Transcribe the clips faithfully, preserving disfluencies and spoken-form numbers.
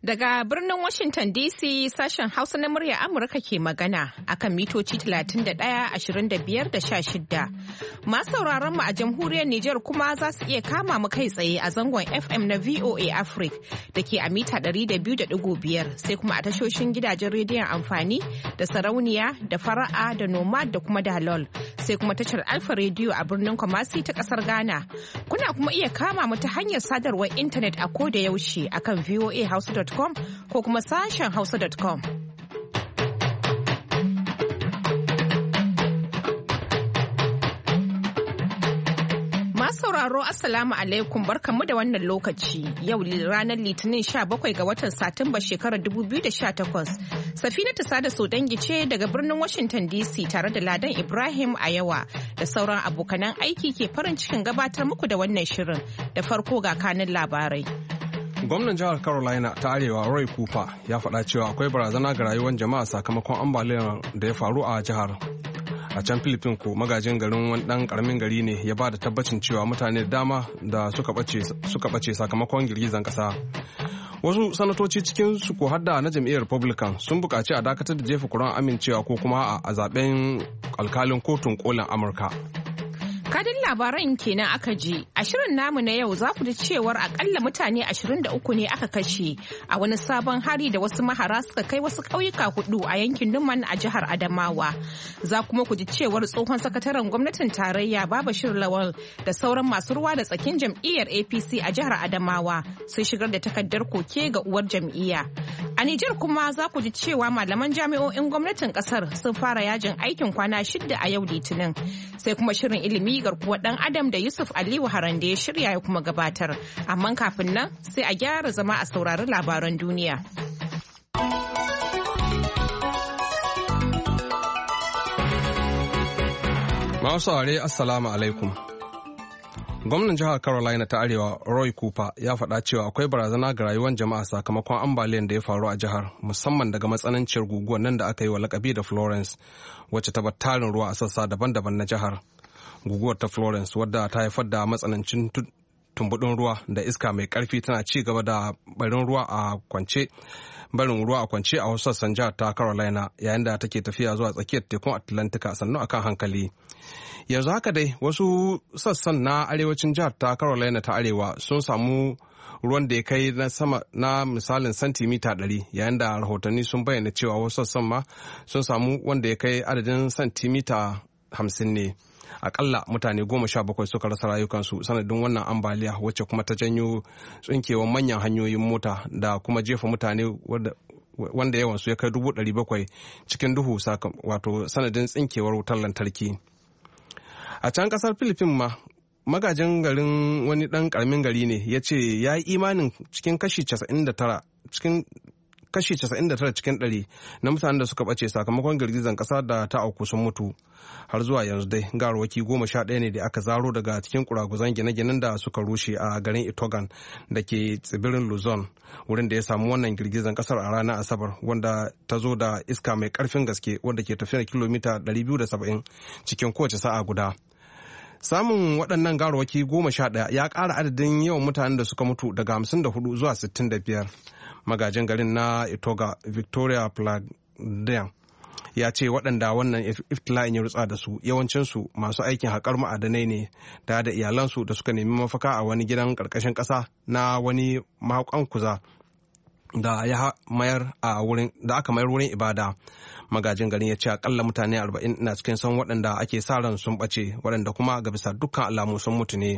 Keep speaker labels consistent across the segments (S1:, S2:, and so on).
S1: Daga birnin Washington D C sashen Hausa na murya Amurka ke magana akan mitoci talatin da ɗaya, ashirin da biyar da sha shida. Masu sauraron mu a jamhuriyar Nijar kuma za su iya kama mu kai tsaye a zangon F M na V O A Africa da ke a mita ɗari da biyu da ɗigo biyar sai kuma a tashoshin gidajen rediyon amfani da sarauniya da fara'a da nomad da kuma dalol sai kuma tashar Alfa Radio a birnin Kumasi ta ƙasar Ghana. Kuna kuma iya kama mu ta hanyar sadarwar intanet a ko da yaushe akan v o a hausa dot com ko kuma sashen hausa dot com. Masu sauraro Assalamu alaikum barkanmu da wannan lokaci yau ranar Litinin sha bakwai ga watan Satumba shekarar dubu biyu da sha takwas. Safinatu Sada Sodangi ce daga birnin Washington D C tare da Ladan Ibrahim Ayawa da sauran abokanan aiki ke farin cikin gabatar muku da wannan shirin da farko ga kanin labarai.
S2: Gwamnan jihar Carolina ta Arewa Roy Cooper ya faɗa cewa akwai barazana ga rayuwar jama'a sakamakon ambaliyar da ya faru a jihar. A can Philippines ko magajin garin wani ɗan ƙaramin gari ne ya ba da tabbacin cewa mutane da dama da suka ɓace sakamakon girgizan ƙasa. Wasu sanatoci cikin su ko hadda na jam'iyyar Republican sun buƙaci a dakatar da jefa kuran amincewa ko kuma a zaben alkalin kotun kolin Amurka.
S1: Kadin labaran kenan aka ji a shirin namu na yau za ku ji cewar akalla mutane ashirin da uku ne aka kashe a wani sabon hari da wasu mahara suka kai wasu ƙauyuka hudu a yankin Numan a jihar Adamawa. Za kuma ku ji cewar tsohon sakataren gwamnatin tarayya Babashir Lawal da sauran masu ruwa da tsakin jam'iyyar A P C a jihar Adamawa sun shigar da takardar koke ga uwar jam'iyya. A Nijar kuma za ku ji cewa malaman jami'o'in gwamnatin kasar sun fara yajin aikin kwana shida a yau Litinin. Sai kuma shirin ilimi garkuwar dan Adam da Yusuf Aliyu Harande ya shirya ya kuma gabatar. Amma kafin nan sai a gyara zama a saurari labaran duniya.
S2: Masu saurare Assalamu alaikum. Gwamnan jihar Carolina ta Arewa Roy Cooper ya faɗa cewa akwai barazana ga rayuwar jama'a sakamakon ambaliyar da ya faru a jihar musamman daga matsananciyar guguwar nan da aka yi wa lakabi da Florence wacce ta bar tarin ruwa a sassa daban-daban na jihar. Guguwar ta Florence wadda ta haifar da matsanancin tumbudin ruwa da iska mai karfi tana ci gaba da barin ruwa a kwance barin ruwa a kwance a wasu sassan jihar ta Carolina yayin da take tafiya zuwa tsakiyar tekun Atlantika sannu akan hankali. Yanzu haka dai wasu sassan na arewacin jihar ta Carolina ta Arewa sun samu ruwan da ya kai na sama na misalin santimita ɗari yayin da rahotanni sun bayyana cewa wasu sassan ma sun samu wanda ya kai adadin santimita hamsin ne. Akalla mutane goma sha bakwai suka rasa rayukansu sanadin wannan ambaliya wacce kuma ta janyo tsinkewar manyan hanyoyin mota da kuma jefa mutane wanda yawansu ya kai dubu ɗari bakwai cikin duhu wato sanadin tsinkewar wutar lantarki. A can kasar Philippines ma magajin garin wani ɗan ƙaramin gari ne ya ce ya yi imanin cikin kashi casa'in da tara cikin kashi casa'in da tara cikin ɗari na mutanen da suka ɓace sakamakon girgizan ƙasa da ta auku sun mutu. Har zuwa yanzu dai gawarwaki goma sha ɗaya ne da aka zaro daga cikin kuraguzan gine-ginen da suka rushe a garin Itogan da ke tsibirin Luzon wurin da ya samu wannan girgizan ƙasar a ranar Asabar wanda ta zo da iska mai ƙarfin gaske wanda ke tafiyar kilomita ɗari biyu da saba'in cikin kowace sa'a guda. Samun waɗannan gawarwaki goma sha ɗaya ya ƙara adadin yawan mutanen da suka mutu daga hamsin da hudu zuwa sittin da biyar. Magajin garin na Itoga Victoria Plagdian ya ce waɗanda wannan iftila'in ya rutsa da su yawancinsu masu aikin haƙar ma'adanai ne da da iyalansu da suka nemi mafaka a wani gidan ƙarƙashin ƙasa na wani mahaƙan kuza da ya mayar a wurin da aka mayar wurin ibada. Magajin garin ya ce akalla mutane arba'in na cikin san waɗanda ake sa ran sun ɓace waɗanda kuma ga bisa dukkan alamu sun mutu ne.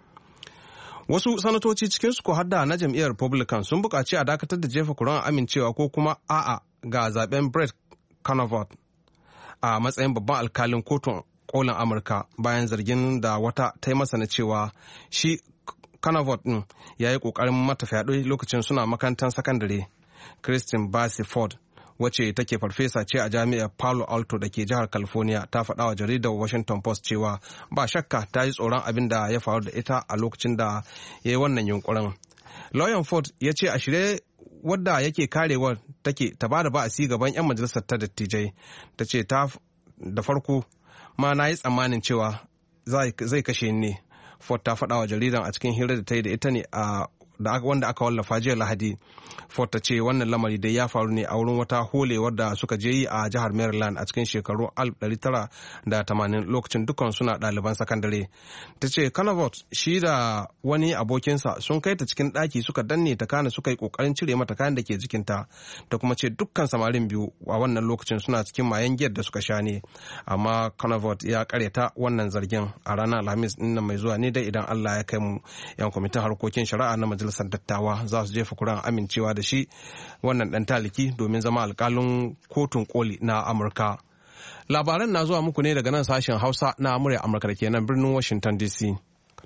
S2: Wasu sanatoci cikinsu ko hadda na jam'iyyar Republican sun buƙaci a dakatar da jefa kuran amincewa ko kuma a'a ga zaben Brett Kavanaugh a matsayin babban alkalin kotun kolin Amurka bayan zargin da wata ta yi masa na cewa shi Kavanaugh din ya yi ƙoƙarin mata fyaɗe lokacin suna makarantar sakandare. Christine Blasey Ford wacce take farfesa ce a jami'ar Palo Alto da ke jihar California ta faɗa wa jaridar Washington Post cewa ba shakka ta yi tsoron abin da ya faru da ita a lokacin da ya yi wannan yunkurin. Lauyan Ford ya ce a shirye wadda yake karewar take ta ba da ba'asi gaban 'yan majalisar ta dattijai. Ta ce ta da farko ma na yi tsammanin cewa zai kashe ne. Ford ta faɗa wa jaridan a cikin hirar da ta yi da ita ne a da wanda aka wallafa jiya Lahadi. Ford ta ce wannan lamari dai ya faru ne a wurin wata holewar da suka je yi a jihar Maryland a cikin shekaru alif tara da tamanin lokacin dukkan suna ɗaliban sakandare. Ta ce Canavot shi da wani abokinsa sun kai ta cikin ɗaki suka danne ta kana suka yi ƙoƙarin cire mata kayan da ke jikinta, ta kuma ce dukkan samarin biyu a wannan lokacin suna cikin mayan giyar da suka sha ne. Amma Canavot ya karyata wannan zargin. A ranar Alhamis ɗin nan mai zuwa ne dai idan Allah ya kai mu, 'yan kwamitin harkokin shari'a na majalisar dattawa za su jefa kuran amincewa da shi wannan ɗan taliki domin zama alƙalin kotun koli na Amurka. Labaran na zuwa muku ne daga nan sashen Hausa na murya Amurka da ke nan birnin Washington D C.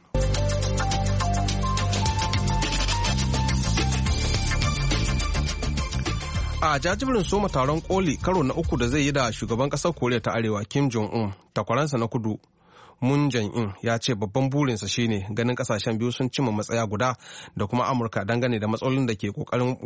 S2: A jajibirin soma taron koli karo na uku da zai yi da shugaban ƙasar Koriya ta Arewa Kim Jong-un, takwaransa na kudu Moon Jae-in ya ce babban burinsa shine ganin kasashen biyu sun cimma matsaya guda da kuma Amurka dangane da matsalolin da ke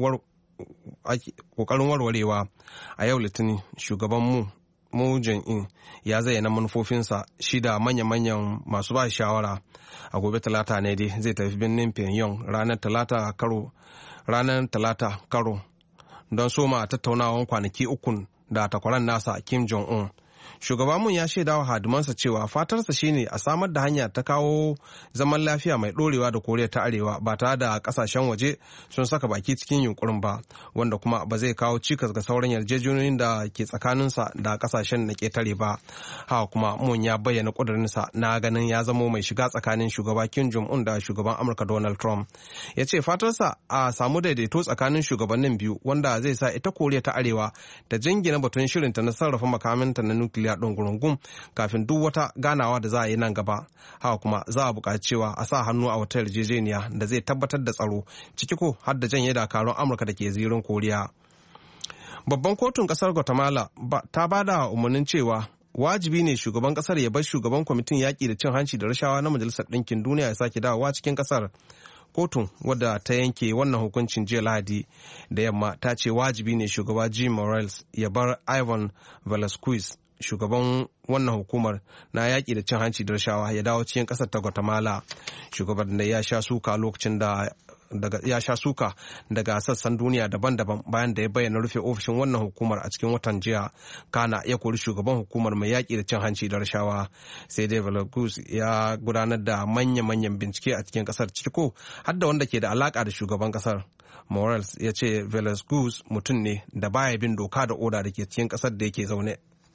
S2: kokarin warwarewa. A yau Litinin shugaban mu Moon Jae-in ya zayyana manufofinsa shi da manya-manyan masu ba shawara. A gobe talata ne dai zai tafi birnin Pyongyang ranar talata karo ranar talata karo don soma tattaunawan kwanaki ukun da takwaran nasa Kim Jong-un. Shugaba Moon ya shaida wa hadimansa cewa fatarsa shine a samar da hanya ta kawo zaman lafiya mai dorewa da Koriya ta Arewa ba tare da kasashen waje sun saka baki cikin yunkurin ba, wanda kuma ba zai kawo cikas ga sauran yarjejeniyoyin da ke tsakaninsa da kasashen na ketare ba. Haka kuma Moon ya bayyana kudurinsa na ganin ya zamo mai shiga tsakanin shugaba Kim Jong-un da shugaban Amurka Donald Trump. Ya ce fatarsa a samu daidaito tsakanin shugabannin biyu wanda zai sa ita Koriya ta Arewa ta jingina batun shirinta na sarrafa makaminta na nukiliya ɗin gurungun kafin duk wata ganawa da za a yi nan gaba. Haka kuma za a buƙaci cewa a sa hannu a wata yarjejeniya da zai tabbatar da tsaro ciki ko har da janye dakarun Amurka da ke zirin Koriya. Babban kotun ƙasar Guatemala ta ba da umarnin cewa wajibi ne shugaban ƙasar ya bar shugaban kwamitin yaƙi da cin hanci da rashawa na Majalisar Ɗinkin Duniya ya sake dawowa cikin ƙasar. Kotun wadda ta yanke wannan hukuncin jiya Lahadi da yamma ta ce wajibi ne shugaba Jim Morales ya bar Ivan Velasquez, shugaban wannan hukumar na yaƙi da cin hanci da rashawa, ya dawo cikin ƙasar ta Guatemala. Shugaban da ya sha suka lokacin da daga ya sha suka daga sassan duniya daban-daban bayan da ya bayyana rufe ofishin wannan hukumar a cikin watan jiya. Kana ya kori shugaban hukumar mai yaƙi da cin hanci da rashawa. Sai dai Velasquez ya gudanar da manya-manyan bincike a cikin ƙasar ciko har da wanda ke da alaƙa da shugaban ƙasar. Morales ya ce Velasquez mutum ne da baya bin doka da oda da ke cikin ƙasar da yake zaune.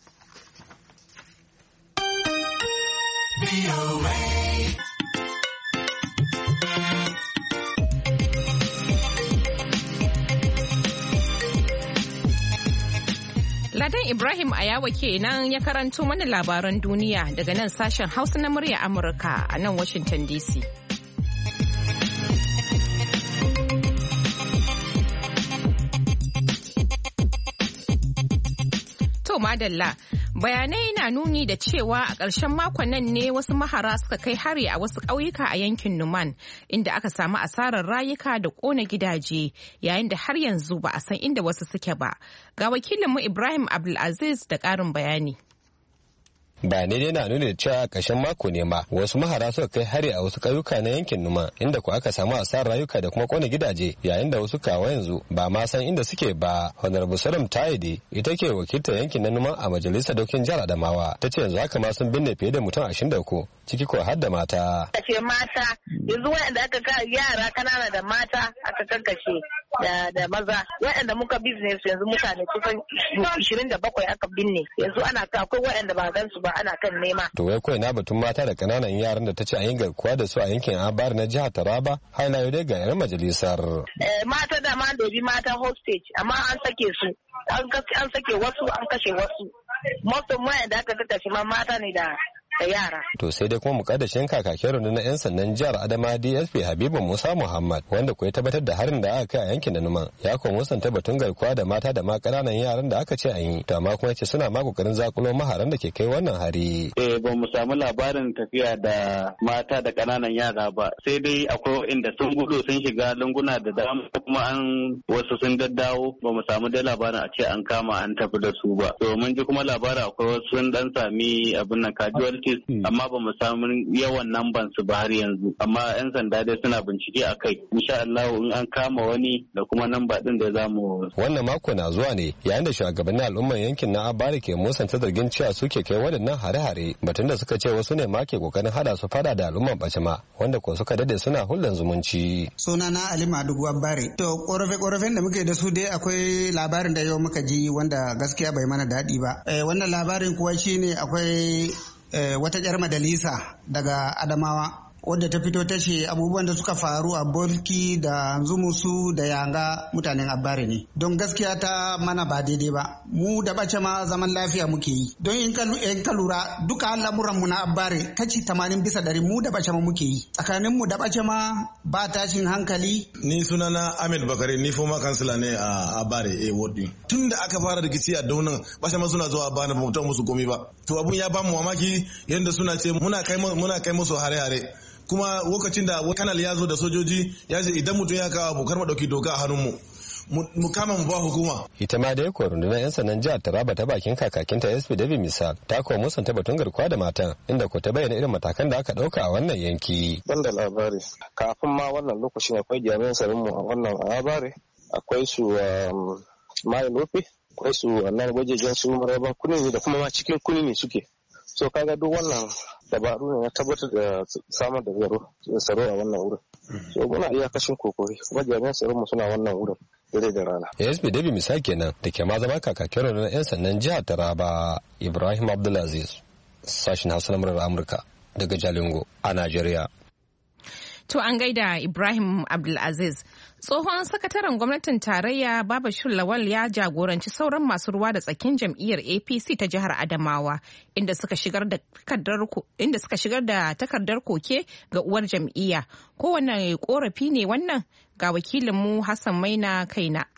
S1: Ladan Ibrahim Ayawa kenan ya karanto mana labaran duniya daga nan sashen Hausa na murya Amurka a nan Washington D C. To madalla. Bayanai na nuni da cewa a ƙarshen makon nan ne wasu mahara suka kai hari a wasu ƙauyuka a yankin Numan, inda aka samu asarar rayuka da ƙona gidaje, yayin da har yanzu ba a san inda wasu suke ba. Ga wakilinmu Ibrahim Abdulaziz da ƙarin bayani.
S3: Bayanai dai na nuna da cewa a ƙarshen mako ne ma wasu mahara suka kai hari a wasu ƙauyuka na yankin Numa, inda ko aka samu asarar rayuka da kuma kona gidaje, yayin da wasu kawo yanzu ba ma san inda suke ba. Honorable Saram Taide ita ke wakiltar yankin na Numa a majalisar dokin jihar Adamawa, ta ce yanzu haka ma sun binne fiye da mutum ashirin da uku, ciki ko har da mata.
S4: Kashe mata yanzu waɗanda aka ga yara kanana da mata aka kankashe da da maza, waɗanda muka business yanzu mutane kusan ishirin da bakwai aka binne, yanzu ana akwai waɗanda ba gan su ba ana kan nema. To
S3: wai kawai na batun mata da kananan yaran da ta ce an yi garkuwa da su a yankin Abar na jihar Taraba, har na yau dai ga 'yan majalisar.
S4: Mata da ma dobi mata hostage amma an sake su, an sake wasu an kashe wasu. Most of waɗanda aka kashe ma mata ne da da yara.
S3: To sai dai kuma mukaddashin kakakin rundunar 'yan sandan jihar Adama D S P Habibu Musa Muhammad, wanda kuwa tabbatar da harin da aka kai a yankin da Numan, ya kuma musanta batun garkuwa da mata da ma ƙananan yaran da aka ce an yi, to amma kuma yace suna ma kokarin zakulo maharan da ke kai wannan hari.
S5: Eh ba mu samu labarin tafiya da mata da ƙananan yara ba, sai dai akwai inda sun gudu sun shiga lunguna da dama, kuma an wasu sun daddawo, ba mu samu dai labarin a ce an kama an tafi da su ba. To mun ji kuma labarin akwai wasu sun dan sami abin nan casualty notice amma ba mu samu yawan namban su ba har yanzu, amma yan sanda dai suna bincike a kai. Insha Allah in an kama wani da kuma namba din da zamu.
S3: Wannan mako na zuwa ne yayin da shugabannin al'umman yankin na Abare ke musanta zargin cewa suke kai waɗannan hare-hare, batun da suka ce wasu ne ma ke kokarin hada su fada da al'umman Bacema wanda ko suka dade suna hulɗan zumunci.
S6: Sunana Ali Madugu Abare. To korafe-korafen da muke da su dai akwai labarin da yau muka ji wanda gaskiya bai mana daɗi ba. Eh, wannan labarin kuwa shine akwai eh, wata ƴar majalisa daga Adamawa wadda ta fito ta ce abubuwan da suka faru a Bolki da Zumusu da Yanga mutanen Abare ne. Don gaskiya ta mana ba daidai ba. Mu da Bacema zaman lafiya muke yi. Don in ka lura duka al'amuran mu na Abare kaci tamanin bisa ɗari mu da Bacema muke yi. Tsakanin mu da Bacema ba tashin hankali.
S7: Ni sunana Ahmed Bakari, ni former kansila ne a Abare a ward. Tun da aka fara rikici a Daunan Bacema suna zuwa Abare ba mutum musu komi ba. To abun ya ba mu mamaki yanda suna ce muna kai muna kai musu hare-hare. Kuma lokacin da kanal ya zo da sojoji ya ce idan mutum ya kawo abu kar mu dauki doka a hannunmu mu kama mu ba hukuma. Ita ma dai kuwa rundunar 'yan sandan jihar Taraba ta bakin kakakinta S P David Misal ta kuwa musanta batun garkuwa da matan inda ko ta bayyana irin matakan da aka dauka a wannan yanki.
S8: Ban da labari kafin ma wannan lokacin akwai jami'an tsaron mu a wannan labari akwai su mai lofi akwai su wannan wajejen su maraban kunini da kuma ma cikin kunini suke. So kaga duk wannan dabaru ne na tabbatar da samar da tsaro a wannan wurin. So muna iya kashin kokori kuma jami'an tsaron mu suna wannan wurin dare da rana.
S3: A S P David Misal kenan da ke ma zama kakakin rundunar 'yan sandan jihar Taraba Ibrahim Abdulaziz sashen Hausa na murar Amurka daga Jalingo a Najeriya.
S1: To an gaida Ibrahim Abdulaziz. Tsohon sakataren gwamnatin tarayya Babashir Lawal ya jagoranci sauran masu ruwa da tsakin jam'iyyar A P C ta jihar Adamawa inda suka shigar da takardar inda suka shigar da takardar koke ga uwar jam'iyya. Kowane korafi ne wannan? Ga wakilinmu Hassan Maina Kaina.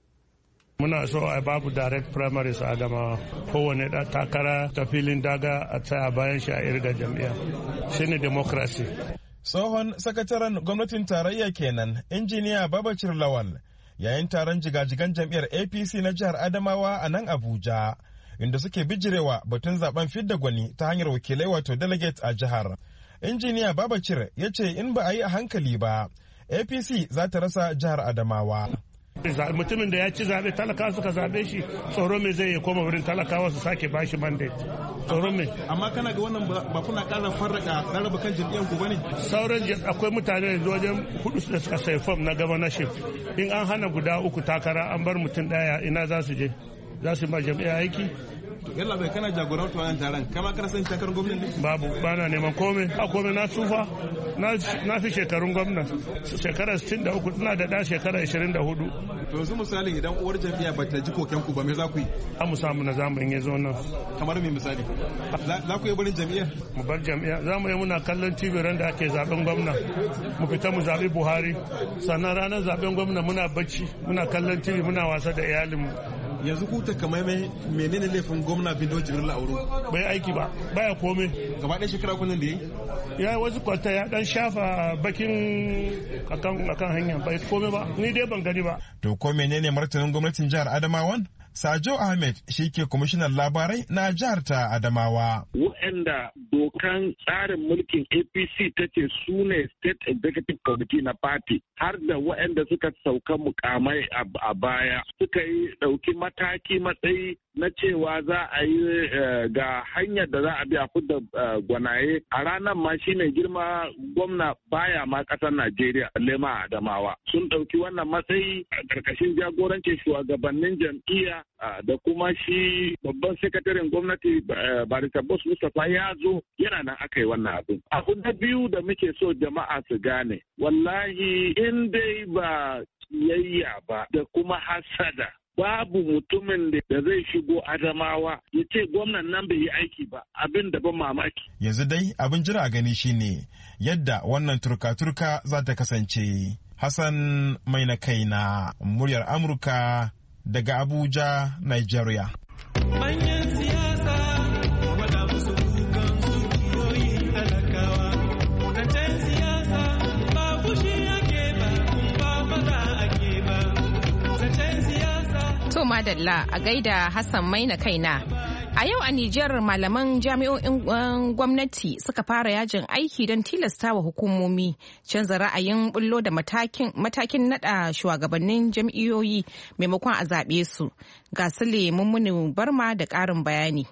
S9: Muna so a babu direct primaries a Adamawa. Kowane da takara ta filin daga a tsaya bayan shi a irga jam'iyya. Shine democracy.
S10: Tsohon sakataren gwamnatin tarayya kenan injiniya Babacir Lawal yayin taron jigajigan jam'iyyar A P C na jihar Adamawa a nan Abuja inda suke bijirewa batun zaben fidda gwani ta hanyar wakilai wato delegate a jihar. Injiniya Babacir ya ce in ba a yi a hankali ba A P C za ta rasa jihar Adamawa.
S9: Mutumin da ya ci zaɓe talakawa suka zaɓe shi tsoro me zai koma wurin talakawa su sake bashi mandate. Tsoro me.
S10: Amma kana ga wannan ba kuna ƙara farraka rarraba kan jam'iyyar ku bane?
S9: Sauran akwai mutane da wajen hudu da suka sai form na governorship. In an hana guda uku takara an bar mutum ɗaya ina za su je? Za su ma jam'iyya aiki?
S10: Yalla bai kana jagoranta wannan taron kama kana san takarar gwamnati?
S9: Babu bana neman komai. A komai na tsufa na fi shekarun gwamna shekara sittin da uku ina da ɗan shekara ashirin da hudu.
S10: To yanzu misali idan uwar jam'iyya ba ta ji koken ku ba me za ku yi?
S9: An mu samu na zamu in yazo nan.
S10: Kamar me misali? Za ku yi barin jam'iyyar?
S9: Mu bar jam'iyyar za mu yi muna kallon T V ran da ake zaben gwamna mu fita mu zabi Buhari sannan ranar zaben gwamna muna bacci muna kallon T V muna wasa da iyalinmu.
S10: Yanzu ku takamaimai menene laifin gwamna Bindo Jibril Auro?
S9: Bai aiki ba, baya komai.
S10: Gaba ɗaya shekara kunan da yi?
S9: Ya wasu kwata ya dan shafa bakin akan akan hanya bai komai ba. Ni dai ban gani ba.
S10: To ko menene martanin gwamnatin jihar Adamawan? Sajo Ahmed shi ke kwamishinan labarai na jihar ta Adamawa.
S11: Waɗanda dokan tsarin mulkin A P C ta ce su ne State Executive Committee na party har da waɗanda suka sauka mukamai a baya suka yi ɗauki mataki matsayi na cewa za a yi ga hanyar da za a bi a fidda gwanaye a ranar ma shine girma gwamna baya ma ƙasar Najeriya lema Adamawa sun ɗauki wannan matsayi a ƙarƙashin jagorancin shugabannin jam'iyya da kuma shi babban sakataren gwamnati Barista Boss Mustapha ya zo yana nan aka yi wannan abin. Abu na biyu da muke so jama'a su gane wallahi in dai ba yayya ba da kuma hasada babu mutumin da zai shigo Adamawa ya ce gwamnan nan bai yi aiki ba abin da ban mamaki.
S10: Yanzu dai abin jira a gani shine yadda wannan turka-turka za ta kasance. Hassan mai na kai na muryar Amurka daga Abuja, Nigeria. Manyan siyasa wada musu kukan zuciyoyin talakawa. Zancen siyasa ba fushi ake ba, ba fada ake ba. Zancen siyasa.
S1: To madalla a gaida Hassan Maina kaina. A yau a Nijar malaman jami'o'in gwamnati suka fara yajin aiki don tilasta wa hukumomi canza ra'ayin bullo da matakin, matakin nada shugabannin jam'iyyoyi maimakon a zaɓe su. Ga Sule Mummuni Barma da ƙarin bayani.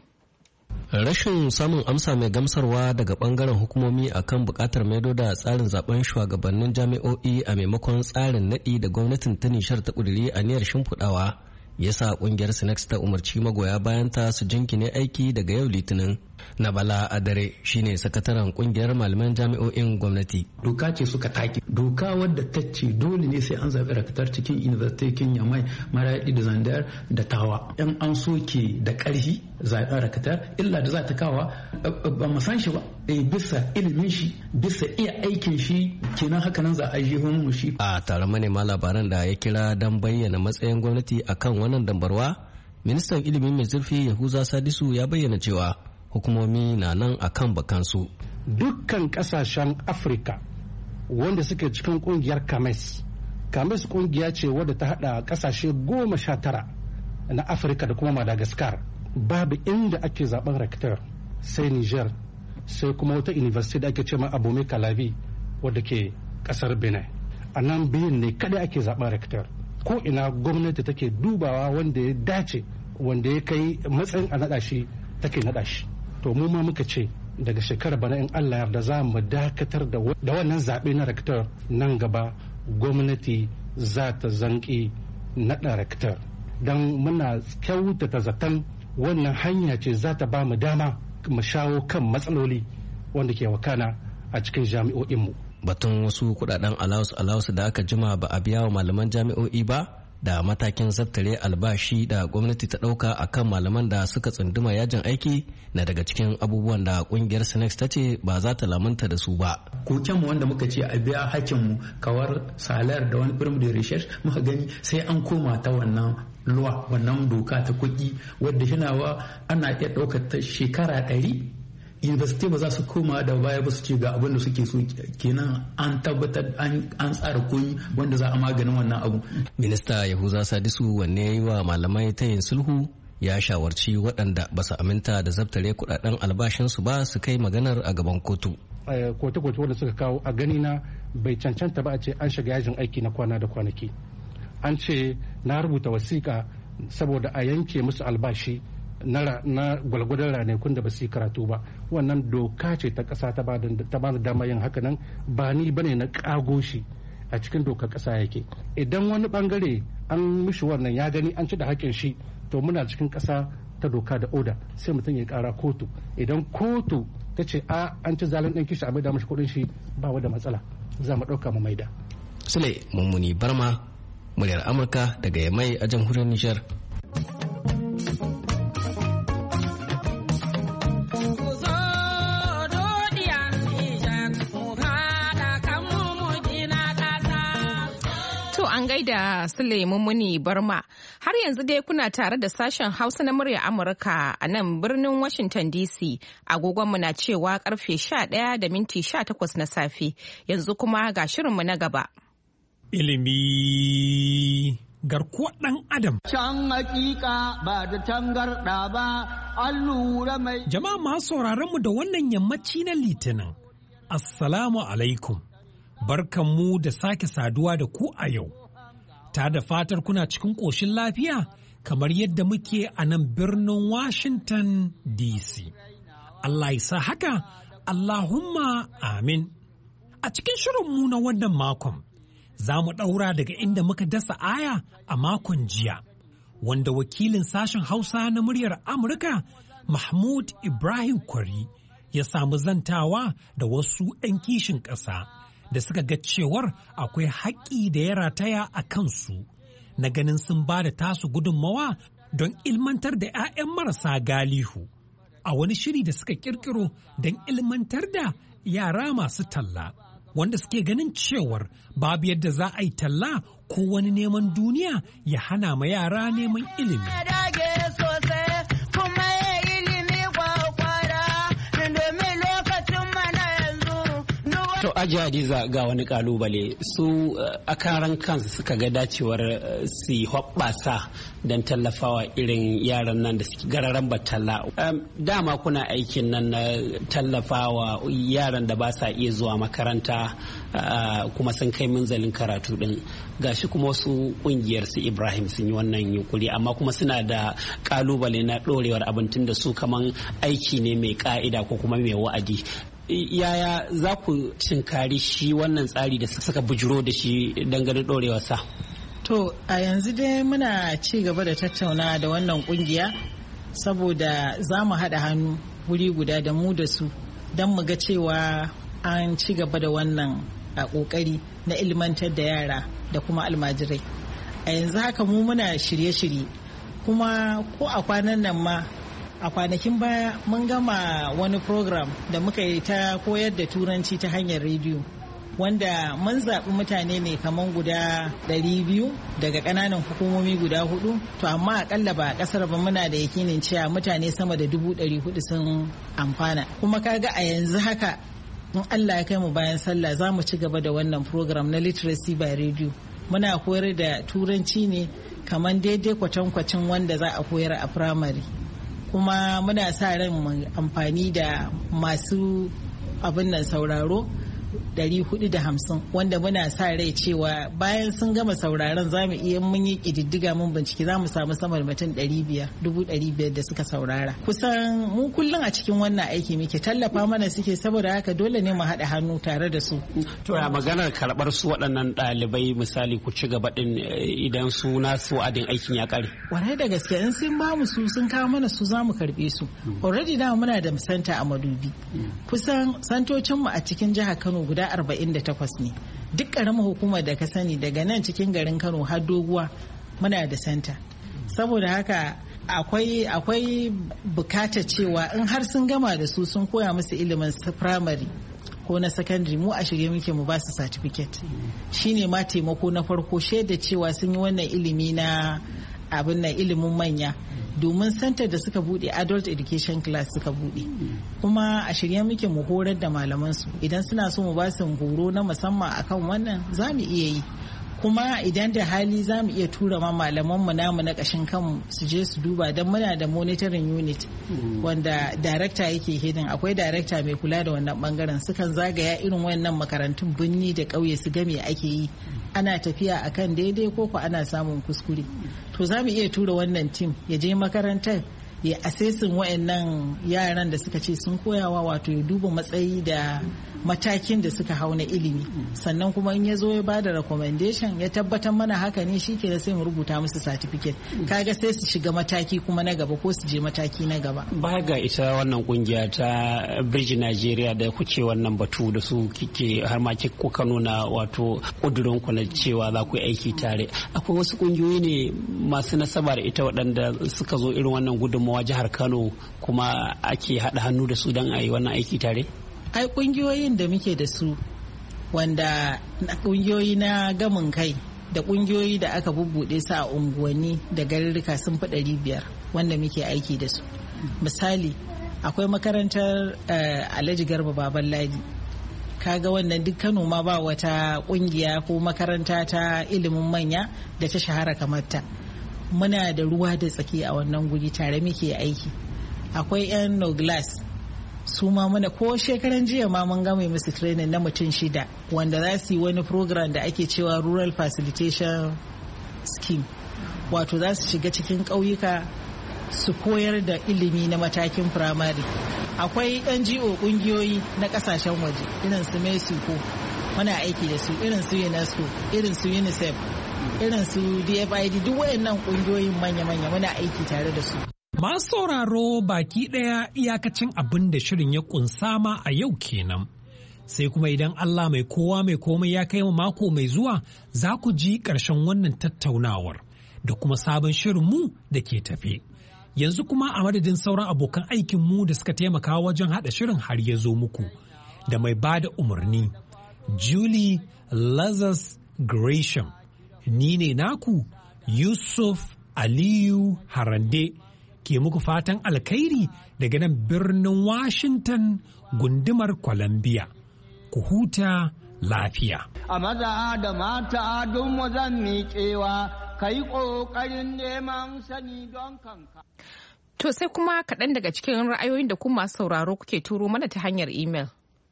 S12: Rashin samun amsa mai gamsarwa daga bangaren hukumomi akan bukatar maido da tsarin zaben shugabannin jami'o'i a maimakon tsarin naɗi da gwamnatin ta Nishar ta ƙudiri aniyar shimfiɗawa ya sa kungiyar Sinex ta umarci magoya bayanta su jinkine aiki daga yau Litinin. Nabala Adare shine sakataren kungiyar malaman jami'o'in gwamnati.
S13: Doka ce suka taki. Doka wadda ta ce dole ne sai an zaɓi rakatar cikin university Yamai, Maradi da Zandar da Tawa. Yan an soke da ƙarfi zaɓen rakatar illa da za ta kawa ba mu san shi ba. Eh bisa ilimin shi, bisa iya aikin shi kenan haka nan za a yi mu shi.
S12: A taron manema labaran da ya kira don bayyana matsayin gwamnati akan wannan dambarwa, ministan ilimin mai zurfi Yahuza Sadisu ya bayyana cewa hukumomi na nan a kan bakansu.
S14: Dukkan kasashen Afirka wanda suke cikin kungiyar Kames, Kames kungiya ce wadda ta hada kasashe goma sha tara na Afirka da kuma Madagascar. Babu inda ake zaben rektor sai Niger, sai kuma wata university da ake ce ma Abome Kalavi wadda ke kasar Benin. A nan biyun ne kada ake zaben rektor. Ko ina gwamnati take dubawa wanda ya dace, wanda ya kai matsayin a nada shi take nada shi. To mu ma muka ce daga shekarar bana in Allah yarda za mu dakatar da wannan zaɓe na rektor nan gaba gwamnati za ta zanki naɗa rektor. Don muna kyautata zaton wannan hanya ce za ta ba mu dama mu shawo kan matsaloli wanda ke wakana a cikin jami'o'inmu.
S12: Batun wasu kudaden allowance allowance da aka jima ba a biya wa malaman jami'o'i ba da matakin zaftare albashi da gwamnati ta dauka akan malaman da suka tsunduma yajin aiki na daga cikin abubuwan da kungiyar Sinex ta ce ba za ta lamunta da su ba.
S13: Koken mu wanda muka ce a biya hakkin mu kawar salar da wani firm da research muka gani sai an koma ta wannan luwa wannan doka ta kuɗi wadda hinawa ana iya ɗaukar ta shekara ɗari. University ba za su koma da baya ba su ce ga abin da suke so, kenan an tabbatar an tsara koyi wanda za a maganin wannan abu.
S12: Minista Yahuza Sadisu wanne ya yi wa malamai ta yin sulhu ya shawarci waɗanda ba su aminta da zabtare kuɗaɗen albashinsu ba su kai maganar a gaban kotu.
S14: Kote-kote wanda suka kawo a gani na bai cancanta ba a ce an shiga yajin aiki na kwana da kwanaki. An ce na rubuta wasiƙa saboda a yanke musu albashi na gwalgwadon ranakun da ba su yi karatu ba. Wannan doka ce ta ƙasa ta ba da dama yin haka nan, ba ni bane na ƙago shi, a cikin dokar ƙasa yake. Idan wani bangare an mishi wannan ya gani an ci da haƙƙin shi, to muna cikin ƙasa ta doka da oda, sai mutum ya ƙara kotu. Idan kotu ta ce a an ci zalin ɗan kishi a maida mashi kuɗin shi, ba wa da matsala, za mu ɗauka mu maida.
S12: Sule Mummuni Barma, muryar Amurka daga Yamai a jamhuriyar Nijar.
S1: An gaida Sule Mummuni Barma. Har yanzu dai kuna tare da sashen Hausa na murya Amurka a nan birnin Washington D C. Agogonmu na cewa karfe sha ɗaya da minti sha takwas na safe. Yanzu kuma ga shirinmu na gaba.
S15: Ilimi garkuwar ɗan Adam.
S16: Can hakika ba da tangarɗa ba, an lura mai.
S15: Jama'a masu sauraronmu da wannan yammaci na Litinin. Assalamu alaikum. Barkanmu da sake saduwa da ku a yau. Ta da fatar kuna cikin ƙoshin lafiya kamar yadda muke a nan birnin Washington D C. Allah ya sa haka, Allahumma amin. A cikin shirinmu na wannan makon, za mu ɗaura daga inda muka dasa aya a makon jiya, wanda wakilin sashen Hausa na muryar Amurka, Mahmud Ibrahim Kwari, ya samu zantawa da wasu 'yan kishin ƙasa. Da suka ga cewar akwai haƙƙi da ya rataya a kansu na ganin sun ba da tasu gudunmawa don ilmantar da 'ya'yan marasa galihu a wani shiri da suka ƙirƙiro don ilmantar da yara masu talla, wanda suke ganin cewar babu yadda za a yi talla ko wani neman duniya ya hana ma yara neman ilimi.
S17: To Aji Hadiza ga wani kalubale su a karan kansu suka ga dacewar su hoɓɓasa don tallafawa irin yaran nan da suke gararan batalla. Dama kuna aikin nan na tallafawa yaran da ba sa iya zuwa makaranta kuma sun kai munzalin karatu din. Gashi kuma wasu kungiyar su Ibrahim sun yi wannan yunkuri amma kuma suna da kalubale na dorewar abincin da su kaman aiki ne mai ka'ida ko kuma mai wa'adi. Yaya za ku cinkari shi wannan tsari da suka bujiro da shi dangane ɗorewarsa?
S18: To a yanzu dai muna ci gaba da tattauna da wannan kungiya saboda za mu haɗa hannu wuri guda da mu da su don mu ga cewa an ci gaba da wannan a ƙoƙari na ilmantar da yara da kuma almajirai. A yanzu haka mu muna shirye-shirye kuma ko a kwanan nan ma a kwanakin baya mun gama wani program da muka yi ta koyar da turanci ta hanyar rediyo wanda mun zaɓi mutane ne kamar guda ɗari biyu daga ƙananan hukumomi guda hudu to amma akalla ba a ƙasar ba muna da yakinin cewa mutane sama da dubu ɗari hudu sun amfana kuma kaga a yanzu haka in Allah ya kai mu bayan sallah za mu ci gaba da wannan program na literacy by radio muna koyar da turanci ne kamar daidai kwatankwacin wanda za a koyar a primary kuma muna sa ran amfani da masu abin nan sauraro ɗari hudu da hamsin wanda muna sa rai cewa bayan sun gama sauraron za mu iya mun yi ƙididdiga mun bincike za mu samu sama da mutum ɗari biyar dubu ɗari biyar da suka saurara kusan mu kullum a cikin wannan aiki muke tallafa mana suke saboda haka dole ne mu haɗa hannu tare da su.
S17: To a maganar karɓar su waɗannan ɗalibai misali ku ci gaba ɗin idan su nasu wa'adin aikin ya ƙare.
S18: Warai da gaske in sun ba mu su sun kawo mana su za mu karɓe su. Already da muna da santa a Madobi. Kusan santocinmu a cikin jihar Kano guda arba'in da takwas ne duk ƙaramar hukumar da ka sani daga nan cikin garin Kano har doguwa muna da santa saboda haka akwai akwai bukatar cewa in har sun gama da su sun koya musu ilimin primary ko na secondary mu a shirye muke mu ba su certificate shine ma taimako na farko shaida cewa sun yi wannan ilimi na abin nan ilimin manya domin santar da suka bude adult education class suka bude kuma a shirye muke mu horar da malamansu idan suna so mu ba su horo na musamman akan wannan za mu iya yi kuma idan da hali za mu iya tura ma malamanmu namu na ƙashin kanmu su je su duba don muna da monitoring unit wanda director yake hidin akwai director mai kula da wannan bangaren sukan zagaya irin wannan makarantun birni da ƙauye su ga me ake yi ana tafiya akan daidai ko ko ana samun kuskure to za mu iya tura wannan team ya je makarantar ya assessin wayannan yaran da suka ce sun koyawa wato ya duba matsayi da matakin da suka hau na ilimi sannan kuma in ya zo ya bada recommendation ya tabbatar mana haka ne shi ke sai mu rubuta musu certificate kaga sai su shiga mataki kuma na gaba ko su je mataki na gaba.
S17: Baya ga ita wannan kungiya ta Bridge Nigeria da kuke wannan batu da su kike har ma kuka nuna wato kudurin ku na cewa za ku yi aiki tare akwai wasu kungiyoyi ne masu nasaba da ita waɗanda suka zo irin wannan gudunmawa jihar Kano kuma ake haɗa hannu da su don a yi wannan aiki tare?
S18: Ai kungiyoyin da muke da su wanda kungiyoyi na gamin kai da kungiyoyi da aka bubbuɗe su a unguwanni da garuruka sun fi ɗari biyar wanda muke aiki da su. Misali akwai makarantar Alhaji Garba Baban Ladi kaga wannan duk Kano ma ba wata kungiya ko makaranta ta ilimin manya da ta shahara kamar ta. Muna da ruwa da tsaki a wannan guri tare muke aiki akwai yan no glass su ma muna ko shekaran jiya ma mun gama musu training na mutum shida wanda za su yi wani program da ake cewa rural facilitation scheme wato za su shiga cikin ƙauyuka su koyar da ilimi na matakin firamare akwai N G O ƙungiyoyi na ƙasashen waje irin su Mexico muna aiki da su irin su UNESCO irin su UNICEF irin su D F I D duk wayannan kungiyoyin manya-manya muna aiki tare da su.
S15: Masu sauraro baki ɗaya iyakacin abin da shirin ya kunsa ma a yau kenan. Sai kuma idan Allah mai kowa mai komai ya kai mu mako mai zuwa za ku ji ƙarshen wannan tattaunawar da kuma sabon shirin mu da ke tafe. Yanzu kuma a madadin sauran abokan aikin mu da suka taimaka wajen haɗa shirin har ya zo muku da mai bada umarni Julie Lazarus Gresham. Ni ne naku Yusuf Aliyu Harande ke muku fatan alkhairi daga nan birnin Washington gundumar Columbia. ku huta lafiya.
S16: A maza da mata don mu zan miƙewa, ka yi ƙoƙarin neman sani don kanka.
S1: To sai kuma kaɗan daga cikin ra'ayoyin da kuma sauraro kuke turo mana ta hanyar imel.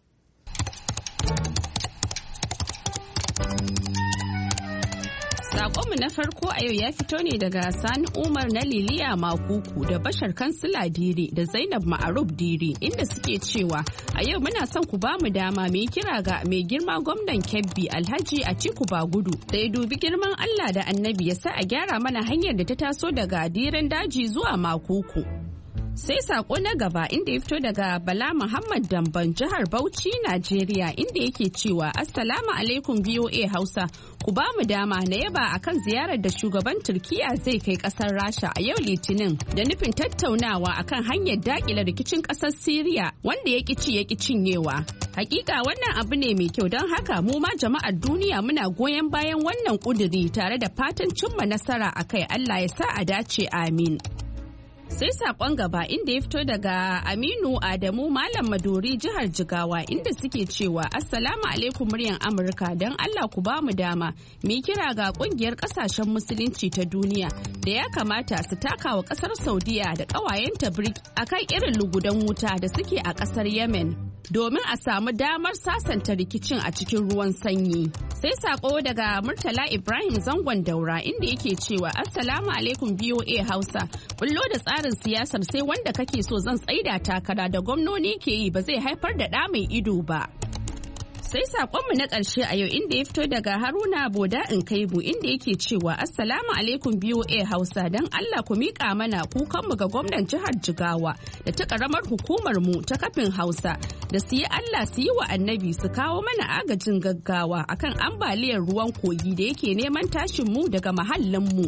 S19: Sakonmu na farko a yau ya fito ne daga Sani Umar na Liliya Makuku da Bashar Kansila Diri da Zainab Ma'aruf Diri inda suke cewa a yau muna son ku bamu dama mai kira ga mai girma gwamnan Kebbi Alhaji Atiku Bagudu da ya dubi girman Allah da Annabi ya sa a gyara mana hanyar da ta taso daga Diren Daji zuwa Makuku. Sai sako na gaba inda ya fito daga Bala Muhammad Damban jihar Bauchi, Najeriya inda yake cewa Assalamu alaikum V O A Hausa, ku ba mu dama na yaba akan ziyarar da shugaban Turkiya zai kai kasar Rasha a yau Litinin da nufin tattaunawa akan hanyar dakile rikicin kasar Siriya wanda ya ci ya cinyewa. Hakika wannan abu ne mai kyau don haka mu ma jama'ar duniya muna goyon bayan wannan kuduri tare da fatan cimma nasara akai. Allah ya sa a dace, amin. Sai sakon gaba inda ya fito daga Aminu Adamu Malam Madori jihar Jigawa inda suke cewa Assalamu alaikum muryan Amurka, don Allah ku ba mu dama mu kira ga kungiyar kasashen musulunci ta duniya da ya kamata su taka wa kasar Saudiya da kawayenta BRICS akan irin lugudan wuta da suke a kasar Yemen domin a samu damar sasanta rikicin a cikin ruwan sanyi. Sai sako daga Murtala Ibrahim Zangon Daura inda yake cewa Assalamu alaikum V O A Hausa, bullo da tsarin siyasar sai wanda kake so zan tsaida takara da gwamnoni ke yi ba zai haifar da ɗa mai ido ba. Sai sakonmu na ƙarshe a yau inda ya fito daga Haruna Boda Nkaibu inda yake cewa Assalamu alaikum B O A Hausa, don Allah ku miƙa mana kukanmu ga gwamnan jihar Jigawa da ta ƙaramar hukumar mu ta kafin Hausa da su yi Allah su yi wa annabi su kawo mana agajin gaggawa akan ambaliyar ruwan kogi da yake neman tashin mu daga mahallin mu.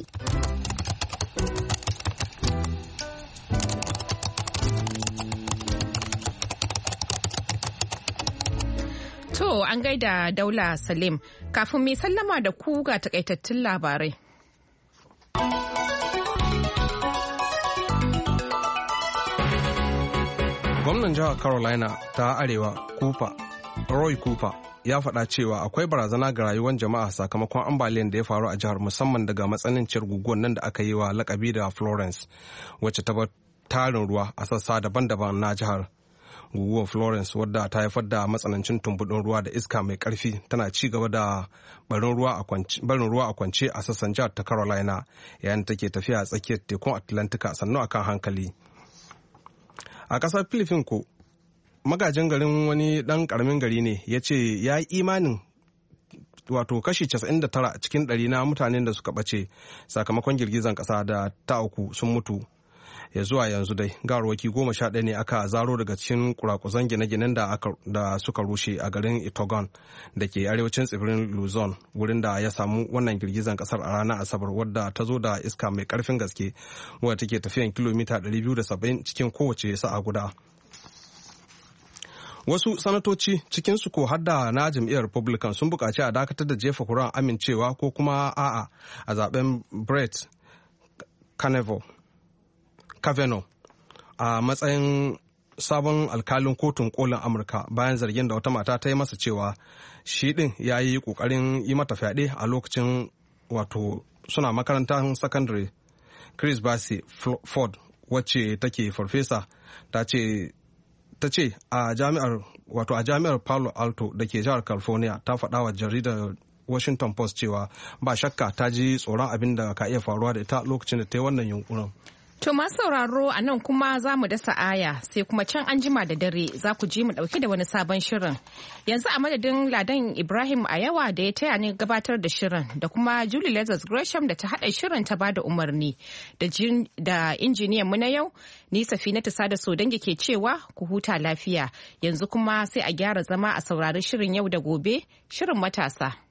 S1: To an gaida Daula Salim, kafin mai sallama da ku ga takaitattun labarai.
S2: Gwamnan jihar Carolina ta Arewa Cooper, Roy Cooper, ya faɗa cewa akwai barazana ga rayuwar jama'a sakamakon ambaliyar da ya faru a jihar, musamman daga matsananciyar guguwar nan da aka yi wa lakabi da Florence, wacce ta bar tarin ruwa a sassa daban-daban na jihar. Guguwar Florence, wadda ta haifar da matsanancin tumbudin ruwa da iska mai karfi, tana ci gaba da barin ruwa a kwance a sassan jihar ta Carolina yayin da take tafiya a tsakiyar tekun Atlantika sannu akan hankali. A ƙasar Philippines ko magajin garin wani ɗan ƙaramin gari ne ya ce ya yi imanin wato kashi casa'in da tara cikin ɗari na mutanen da suka ɓace sakamakon girgizan ƙasa da ta uku sun mutu. Ya zuwa yanzu dai gawarwaki goma sha ɗaya ne aka zaro daga cikin kurakuzan gine-ginen da suka rushe a garin Itogon da ke arewacin tsibirin Luzon, wurin da ya samu wannan girgizan kasar a ranar Asabar, wadda ta zo da iska mai karfin gaske wadda take tafiyan kilomita ɗari biyu da saba'in cikin kowace sa'a guda. Wasu sanatoci cikinsu ko hadda na jam'iyyar Republican sun buƙaci a dakatar da jefa kuran amincewa ko kuma a'a a zaben Brett Kavanaugh Kavanaugh a matsayin sabon alkalin kotun kolin Amurka bayan zargin da wata mata ta yi masa cewa shi din ya yi kokarin yi mata fyaɗe a lokacin wato suna makarantar sakandare. Chris Blasey Ford, wacce take farfesa, ta ce ta ce a jami'ar wato a jami'ar Palo Alto da ke jihar California, ta faɗa wa jaridar Washington Post cewa ba shakka ta ji tsoron abin da ka iya faruwa da ita lokacin da ta yi wannan yunkurin.
S1: To masu sauraro a nan kuma za mu dasa aya sai kuma can an jima da dare za ku ji mu dauke da wani sabon shirin. Yanzu a madadin Ladan Ibrahim a yawa da ya taya ni gabatar da shirin da kuma Julie Lazarus Gresham da ta haɗa shirin ta bada umarni da injiniyan mu na yau, ni Safinatu Sada Sodangi ke cewa ku huta lafiya. Yanzu kuma sai a gyara zama a saurari shirin yau da gobe, shirin matasa.